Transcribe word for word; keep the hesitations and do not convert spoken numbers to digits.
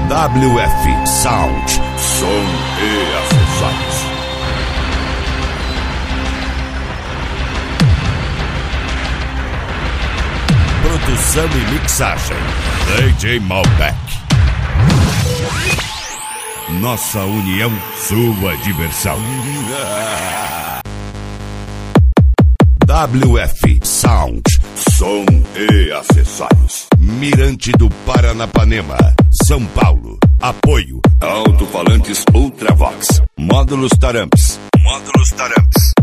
W F Sound, som e acessórios. Produção e mixagem, D J Malbec. Nossa união, sua diversão. W F Sound, som e acessórios. Mirante do Paranapanema, São Paulo. Apoio Alto-falantes Ultravox. Módulos Taramps. Módulos Taramps.